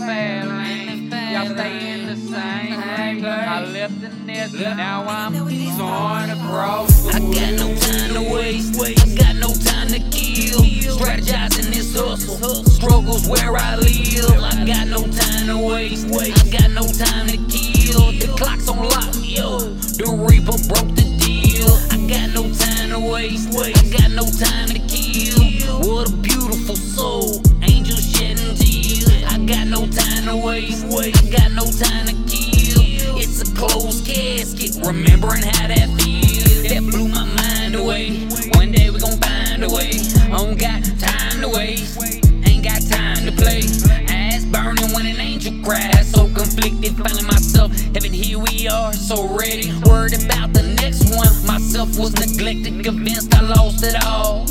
fast lane. Y'all stay in the same lane. I left the nest, now I'm soaring across. I got no time to waste, I got no time to kill. Strategizing this hustle, struggles where I live. I got no time to waste, I got no time to kill. The clock's on lock, yo, the Reaper broke the deal. I got no time to waste, I got no time to kill. What a beautiful soul, angels shedding tears. I got no time to waste, I got no time to kill. It's a closed casket, remembering how that feels. That blew my mind away. One day we gon' find a way. I don't got time to waste, ain't got time to play. Eyes burning when an angel cries, so conflicted, finding myself. Heaven, here we are, so ready. Worried about the next one. Myself was neglected, convinced I lost it all.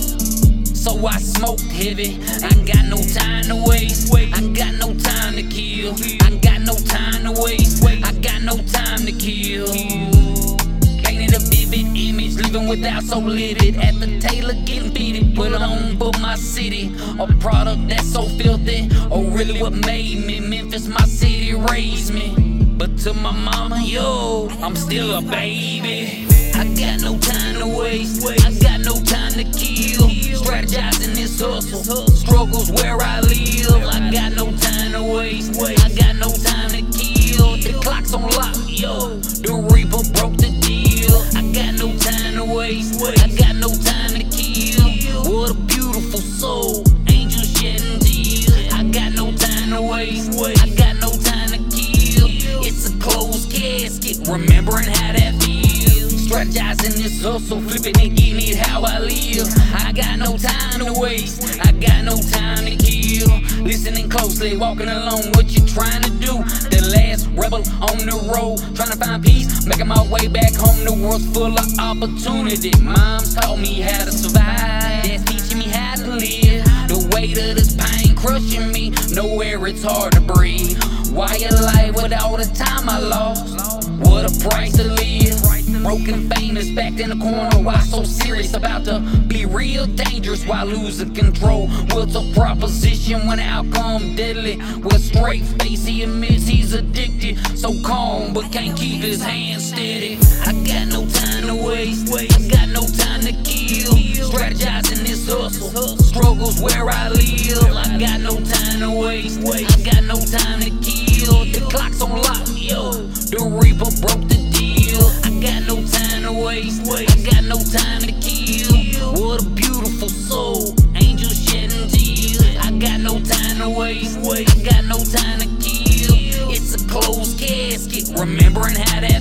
So I smoked heavy. I got no time to waste, I got no time to kill. I got no time to waste, I got no time to kill. Painted a vivid image, living without, so livid. At the tailor getting fitted, put on for my city. A product that's so filthy, oh really what made me? Memphis, my city, raised me. But to my mama, yo, I'm still a baby. I got no time to waste, I got no time to kill. Strategizing this hustle, struggles where I live. I got no time to waste, I got no time to kill. The clock's on lock, yo, the Reaper broke the deal. I got no time to waste, I got no time to kill. What a beautiful soul, angels shedding tears. I got no time to waste, I got no time to kill. It's a closed casket, remembering how that feels. Strategizing this hustle, flipping and getting it how I live. I got no time to waste, I got no time to kill. Listening closely, walking along, what you trying to do? The last rebel on the road, trying to find peace, making my way back home. The world's full of opportunity. Moms taught me how to survive, dad's teaching me how to live. The weight of this pain crushing me, nowhere it's hard to breathe. Why a life with all the time I lost? What a price to live. Broken famous, backed in the corner. Why so serious? About to be real dangerous while losing control. What's a proposition when outcome deadly? With straight face he admits he's addicted. So calm but can't keep his hands steady. I got no time to waste, I got no time to kill. Strategizing this hustle, struggles where I live. I got no time to waste, I got no time to kill. The clock's on lock, yo, the Reaper broke the deal. I got no time to waste, I got no time to kill. What a beautiful soul, angels shedding tears. I got no time to waste, I got no time to kill. It's a closed casket, remembering how that